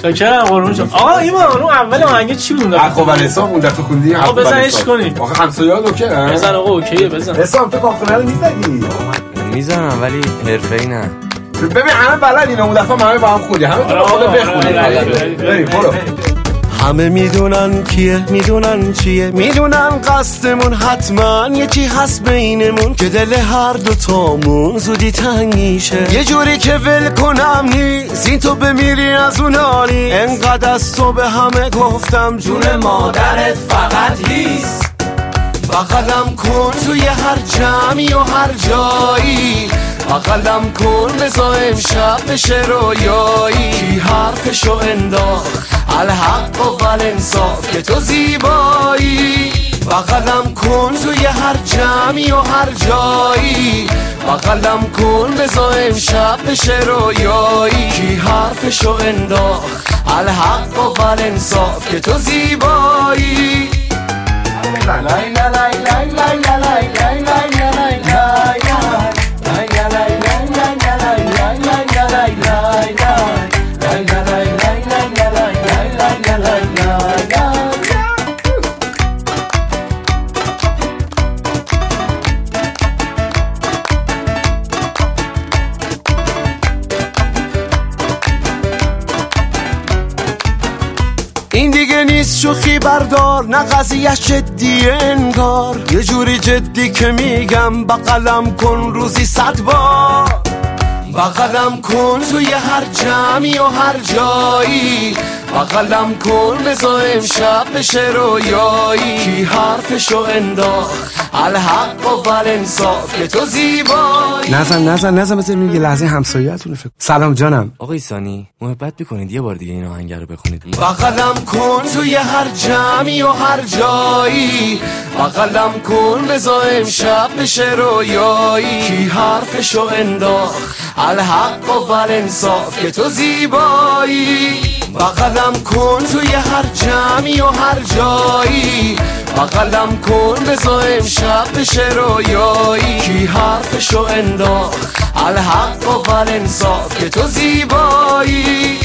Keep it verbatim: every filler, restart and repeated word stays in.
چکرم قربون شما. آقا ایمان اون اول آهنگ چی بود؟ عقب الحساب اون دفعه خوندی. آقا بزن عشق کنیم. آخه همسایه‌ها اوکیه. بزن آقا اوکیه بزن. حسام تو کاخونه رو میزدی؟ میزنم ولی حرفه‌ای نه. ببین همه بلدین اون دفعه همه با هم خوندی. همه تو خود بخونید. بریم برو. همه میدونن کیه، میدونن چیه، میدونن قصدمون حتما یکی هست بینمون که دل هر دو تامون زودی تنگ میشه. یه جوری که ول کنم نیست این تو بمیری از اون حالی. انقدر از تو به همه گفتم جون مادرت فقط هیست. بغلم کن توی هر جمعی و هر جایی. بغلم کن بزا امشب بشه رویایی. کی حرفشو انداخت الحق و والانصاف که تو زیبایی. بغلم کن توی هر جمعی و هر جایی. بغلم کن بزا امشب بشه رویایی. کی حرفشو انداخت الحق و والانصاف که تو زیبایی. لای لای لای لای لای لای لای لای لای این دیگه نیست شوخی بردار، نه قضیهش جدیه انگار. یه جوری جدی که میگم بغلم کن روزی صد بار. بغلم کن توی هر جمعی و هر جایی. بغلم کن بزا امشب بشه رویایی. کی حرفشو انداخت الحق و والانصاف که تو زیبایی. نزن نزن نزن بذاریم یه لحظه همسایه‌تون فکر. سلام جانم. آقای سانی محبت میکنید یه بار دیگه این آهنگ رو بخونید. بغلم کن توی هر جمعی و هر جایی. بغلم کن بزا امشب بشه رویایی. کی حرفشو انداخت الحق و والانصاف که تو زیبایی. بغلم کن توی هر جمعی و هر جایی. بغلم کن بزا امشب بشه رویایی. کی حرفشو انداخت الحق و والانصاف که تو زیبایی.